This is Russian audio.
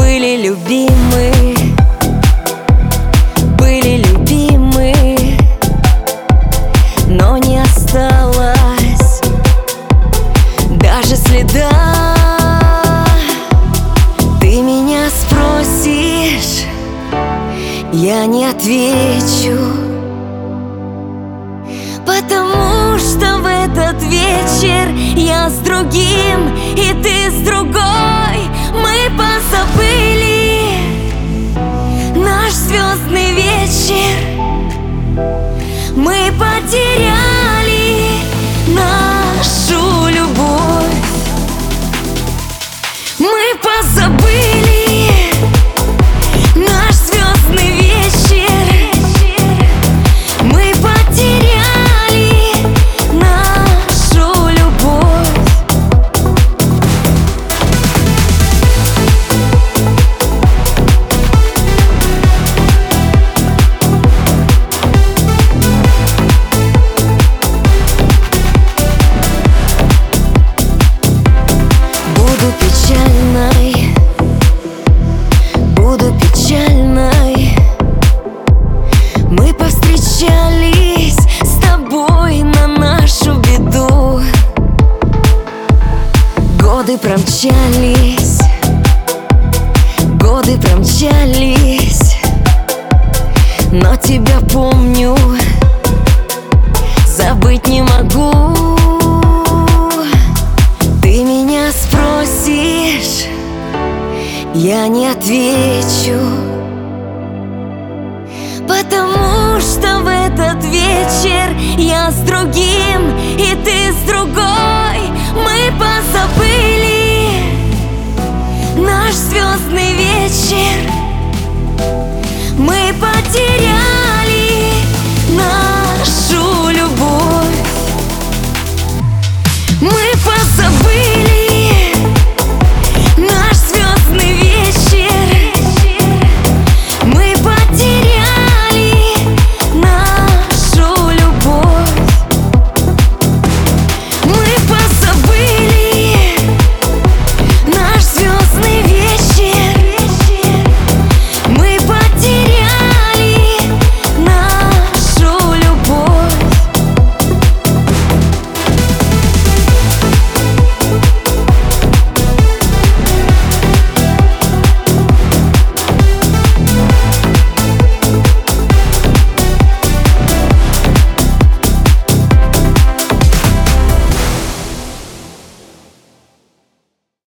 Были любимы, но не осталось даже следа. Ты меня спросишь, я не отвечу, потому что в этот вечер я с другим, и ты с другой. Мы позабыли наш звездный вечер, мы потеряли нашу любовь. Мы позабыли наш звездный вечер, мы потеряли нашу любовь. Буду печальной. Мы повстречались с тобой на нашу беду. Годы промчались, но тебя помню, забыть не могу. Ты меня спросишь, я не отвечу, потому что в этот вечер я с другим, и ты с другой. Мы позабыли наш звездный вечер, мы потеряли